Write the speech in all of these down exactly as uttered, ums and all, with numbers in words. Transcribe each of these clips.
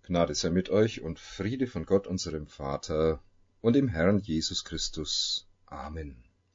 Gnade sei mit euch und Friede von Gott, unserem Vater und dem Herrn Jesus Christus. Amen.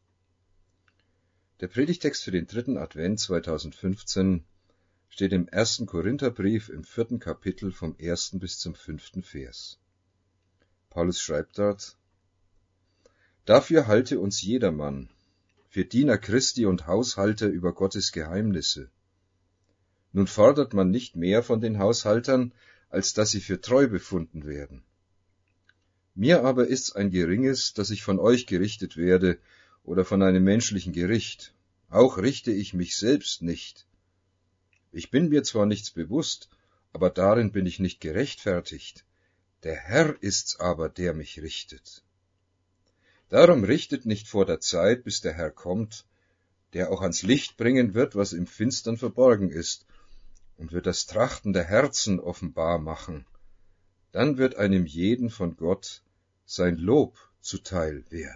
Der Predigtext für den dritten Advent zweitausendfünfzehn steht im ersten Korintherbrief im vierten Kapitel vom ersten bis zum fünften Vers. Paulus schreibt dort: Dafür halte uns jedermann für Diener Christi und Haushalter über Gottes Geheimnisse. Nun fordert man nicht mehr von den Haushaltern, als dass sie für treu befunden werden. Mir aber ist's ein geringes, dass ich von euch gerichtet werde oder von einem menschlichen Gericht. Auch richte ich mich selbst nicht. Ich bin mir zwar nichts bewusst, aber darin bin ich nicht gerechtfertigt. Der Herr ist's aber, der mich richtet. Darum richtet nicht vor der Zeit, bis der Herr kommt, der auch ans Licht bringen wird, was im Finstern verborgen ist, und wird das Trachten der Herzen offenbar machen. Dann wird einem jeden von Gott sein Lob zuteil werden.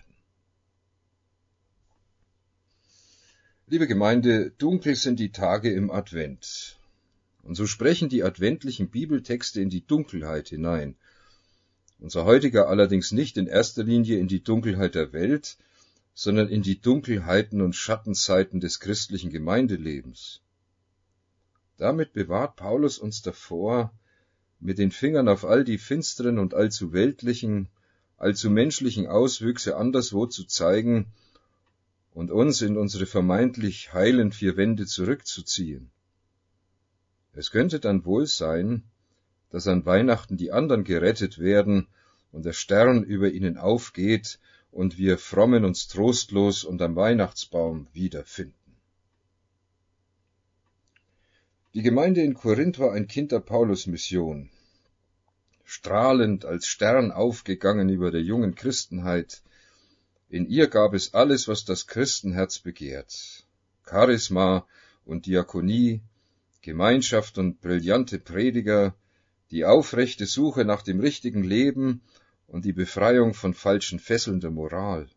Liebe Gemeinde, dunkel sind die Tage im Advent. Und so sprechen die adventlichen Bibeltexte in die Dunkelheit hinein. Unser heutiger allerdings nicht in erster Linie in die Dunkelheit der Welt, sondern in die Dunkelheiten und Schattenzeiten des christlichen Gemeindelebens. Damit bewahrt Paulus uns davor, mit den Fingern auf all die finsteren und allzu weltlichen, allzu menschlichen Auswüchse anderswo zu zeigen und uns in unsere vermeintlich heilen vier Wände zurückzuziehen. Es könnte dann wohl sein, dass an Weihnachten die anderen gerettet werden und der Stern über ihnen aufgeht und wir frommen uns trostlos unterm Weihnachtsbaum wiederfinden. Die Gemeinde in Korinth war ein Kind der Paulus-Mission, strahlend als Stern aufgegangen über der jungen Christenheit. In ihr gab es alles, was das Christenherz begehrt: Charisma und Diakonie, Gemeinschaft und brillante Prediger, die aufrechte Suche nach dem richtigen Leben und die Befreiung von falschen Fesseln der Moral.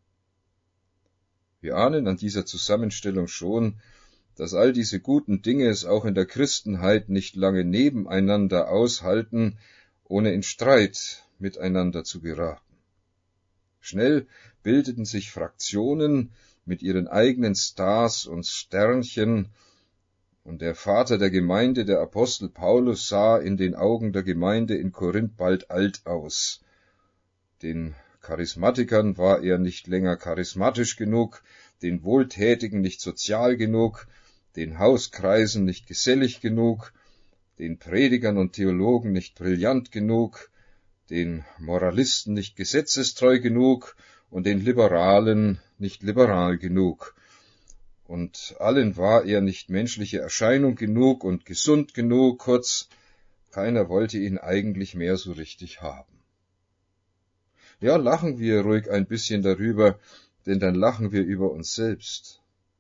Wir ahnen an dieser Zusammenstellung schon, dass all diese guten Dinge es auch in der Christenheit nicht lange nebeneinander aushalten, ohne in Streit miteinander zu geraten. Schnell bildeten sich Fraktionen mit ihren eigenen Stars und Sternchen, und der Vater der Gemeinde, der Apostel Paulus, sah in den Augen der Gemeinde in Korinth bald alt aus. Den Charismatikern war er nicht länger charismatisch genug, den Wohltätigen nicht sozial genug, den Hauskreisen nicht gesellig genug, den Predigern und Theologen nicht brillant genug, den Moralisten nicht gesetzestreu genug und den Liberalen nicht liberal genug. Und allen war er nicht menschliche Erscheinung genug und gesund genug, kurz, keiner wollte ihn eigentlich mehr so richtig haben. Ja, lachen wir ruhig ein bisschen darüber, denn dann lachen wir über uns selbst.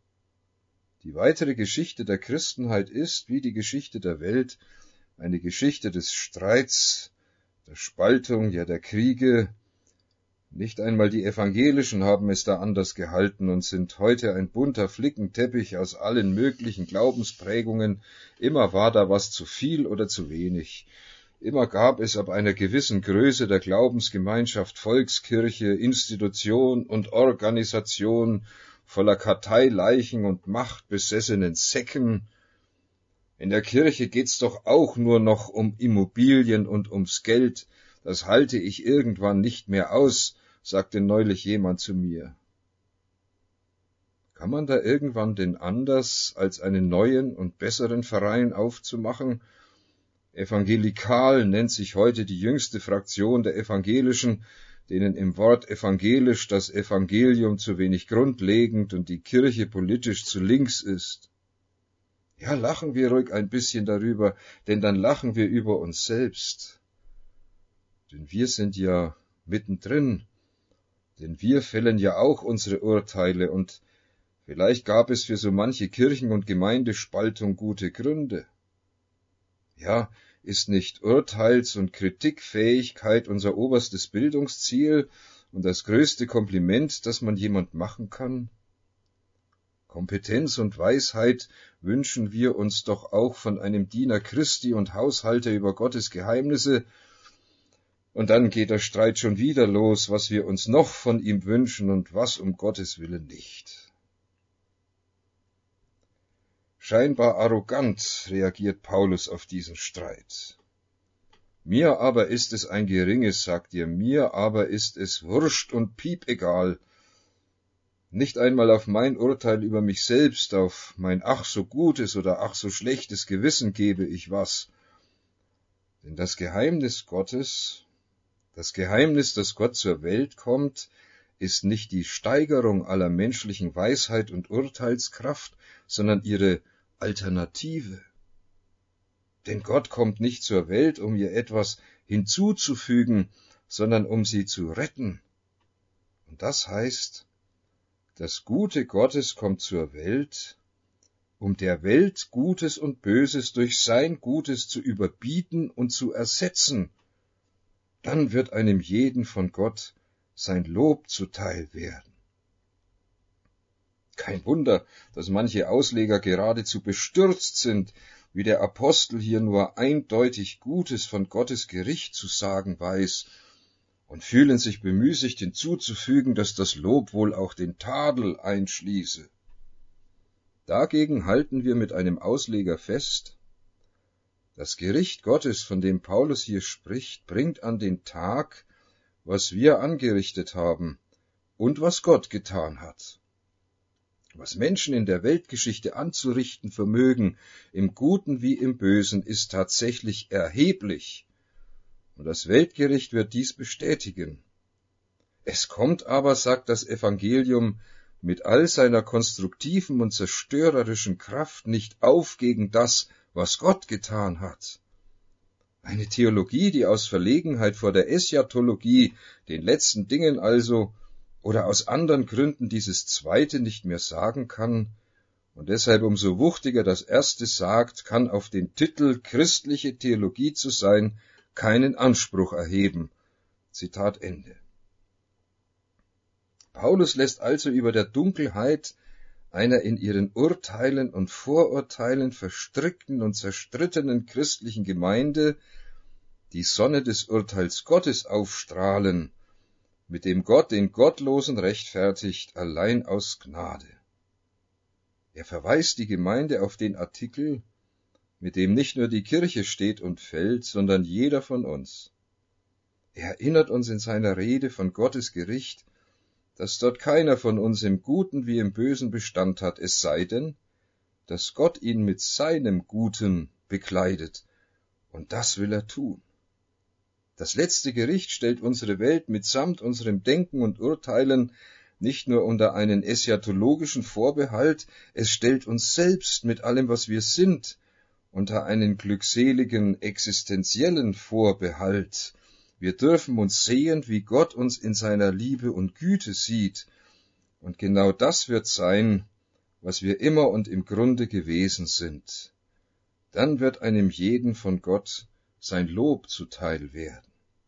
Die weitere Geschichte der Christenheit ist, wie die Geschichte der Welt, eine Geschichte des Streits, der Spaltung, ja der Kriege. Nicht einmal die Evangelischen haben es da anders gehalten und sind heute ein bunter Flickenteppich aus allen möglichen Glaubensprägungen. Immer war da was zu viel oder zu wenig. Immer gab es ab einer gewissen Größe der Glaubensgemeinschaft, Volkskirche, Institution und Organisation voller Karteileichen und machtbesessenen Säcken. In der Kirche geht's doch auch nur noch um Immobilien und ums Geld. Das halte ich irgendwann nicht mehr aus, sagte neulich jemand zu mir. Kann man da irgendwann denn anders, als einen neuen und besseren Verein aufzumachen? Evangelikal nennt sich heute die jüngste Fraktion der Evangelischen, denen im Wort evangelisch das Evangelium zu wenig grundlegend und die Kirche politisch zu links ist. Ja, lachen wir ruhig ein bisschen darüber, denn dann lachen wir über uns selbst. Denn wir sind ja mittendrin, denn wir fällen ja auch unsere Urteile und vielleicht gab es für so manche Kirchen- und Gemeindespaltung gute Gründe. Ja, ist nicht Urteils- und Kritikfähigkeit unser oberstes Bildungsziel und das größte Kompliment, das man jemand machen kann? Kompetenz und Weisheit wünschen wir uns doch auch von einem Diener Christi und Haushalter über Gottes Geheimnisse, Und dann geht der Streit schon wieder los, was wir uns noch von ihm wünschen und was um Gottes Willen nicht. Scheinbar arrogant reagiert Paulus auf diesen Streit. Mir aber ist es ein geringes, sagt ihr, mir aber ist es wurscht und piepegal. Nicht einmal auf mein Urteil über mich selbst, auf mein ach so gutes oder ach so schlechtes Gewissen gebe ich was. Denn das Geheimnis Gottes, das Geheimnis, dass Gott zur Welt kommt, ist nicht die Steigerung aller menschlichen Weisheit und Urteilskraft, sondern ihre Alternative. Denn Gott kommt nicht zur Welt, um ihr etwas hinzuzufügen, sondern um sie zu retten. Und das heißt, das Gute Gottes kommt zur Welt, um der Welt Gutes und Böses durch sein Gutes zu überbieten und zu ersetzen. Dann wird einem jeden von Gott sein Lob zuteil werden. Kein Wunder, dass manche Ausleger geradezu bestürzt sind, wie der Apostel hier nur eindeutig Gutes von Gottes Gericht zu sagen weiß, und fühlen sich bemüßigt hinzuzufügen, dass das Lob wohl auch den Tadel einschließe. Dagegen halten wir mit einem Ausleger fest, das Gericht Gottes, von dem Paulus hier spricht, bringt an den Tag, was wir angerichtet haben und was Gott getan hat. Was Menschen in der Weltgeschichte anzurichten vermögen, im Guten wie im Bösen, ist tatsächlich erheblich. Und das Weltgericht wird dies bestätigen. Es kommt aber, sagt das Evangelium, mit all seiner konstruktiven und zerstörerischen Kraft nicht auf gegen das, was Gott getan hat. Eine Theologie, die aus Verlegenheit vor der Eschatologie, den letzten Dingen also, oder aus anderen Gründen dieses Zweite nicht mehr sagen kann und deshalb umso wuchtiger das Erste sagt, kann auf den Titel christliche Theologie zu sein keinen Anspruch erheben. Zitat Ende. Paulus lässt also über der Dunkelheit einer in ihren Urteilen und Vorurteilen verstrickten und zerstrittenen christlichen Gemeinde die Sonne des Urteils Gottes aufstrahlen, mit dem Gott den Gottlosen rechtfertigt, allein aus Gnade. Er verweist die Gemeinde auf den Artikel, mit dem nicht nur die Kirche steht und fällt, sondern jeder von uns. Er erinnert uns in seiner Rede von Gottes Gericht, dass dort keiner von uns im Guten wie im Bösen Bestand hat, es sei denn, dass Gott ihn mit seinem Guten bekleidet, und das will er tun. Das letzte Gericht stellt unsere Welt mitsamt unserem Denken und Urteilen nicht nur unter einen eschatologischen Vorbehalt, es stellt uns selbst mit allem, was wir sind, unter einen glückseligen existenziellen Vorbehalt. Wir dürfen uns sehen, wie Gott uns in seiner Liebe und Güte sieht, und genau das wird sein, was wir immer und im Grunde gewesen sind. Dann wird einem jeden von Gott sein Lob zuteil werden.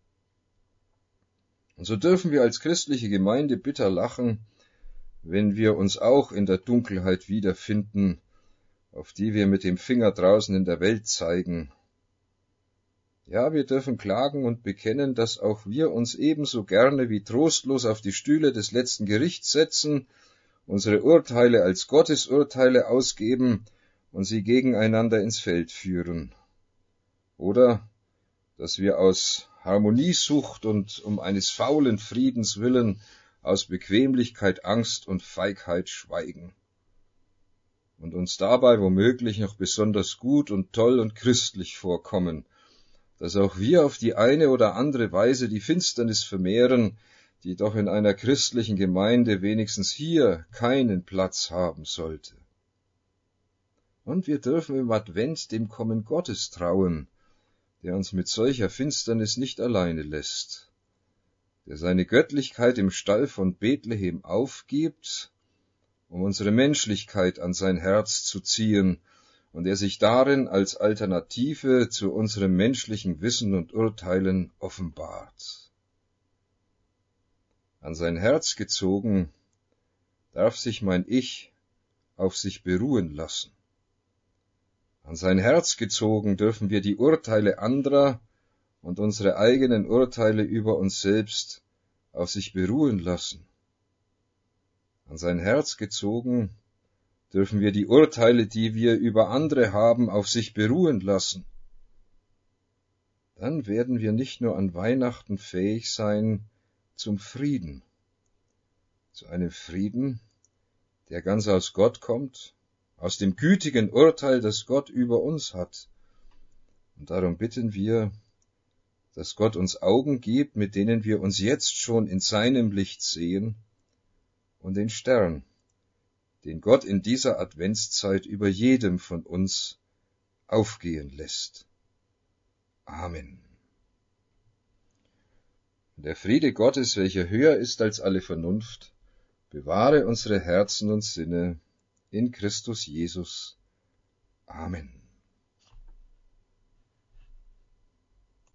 Und so dürfen wir als christliche Gemeinde bitter lachen, wenn wir uns auch in der Dunkelheit wiederfinden, auf die wir mit dem Finger draußen in der Welt zeigen. Ja, wir dürfen klagen und bekennen, dass auch wir uns ebenso gerne wie trostlos auf die Stühle des letzten Gerichts setzen, unsere Urteile als Gottesurteile ausgeben und sie gegeneinander ins Feld führen. Oder dass wir aus Harmoniesucht und um eines faulen Friedens willen aus Bequemlichkeit, Angst und Feigheit schweigen und uns dabei womöglich noch besonders gut und toll und christlich vorkommen, dass auch wir auf die eine oder andere Weise die Finsternis vermehren, die doch in einer christlichen Gemeinde wenigstens hier keinen Platz haben sollte. Und wir dürfen im Advent dem Kommen Gottes trauen, der uns mit solcher Finsternis nicht alleine lässt, der seine Göttlichkeit im Stall von Bethlehem aufgibt, um unsere Menschlichkeit an sein Herz zu ziehen, und der sich darin als Alternative zu unserem menschlichen Wissen und Urteilen offenbart. An sein Herz gezogen, darf sich mein Ich auf sich beruhen lassen. An sein Herz gezogen dürfen wir die Urteile anderer und unsere eigenen Urteile über uns selbst auf sich beruhen lassen. An sein Herz gezogen, dürfen wir die Urteile, die wir über andere haben, auf sich beruhen lassen. Dann werden wir nicht nur an Weihnachten fähig sein zum Frieden, zu einem Frieden, der ganz aus Gott kommt, aus dem gütigen Urteil, das Gott über uns hat. Und darum bitten wir, dass Gott uns Augen gibt, mit denen wir uns jetzt schon in seinem Licht sehen, und den Stern, den Gott in dieser Adventszeit über jedem von uns aufgehen lässt. Amen. Der Friede Gottes, welcher höher ist als alle Vernunft, bewahre unsere Herzen und Sinne in Christus Jesus. Amen.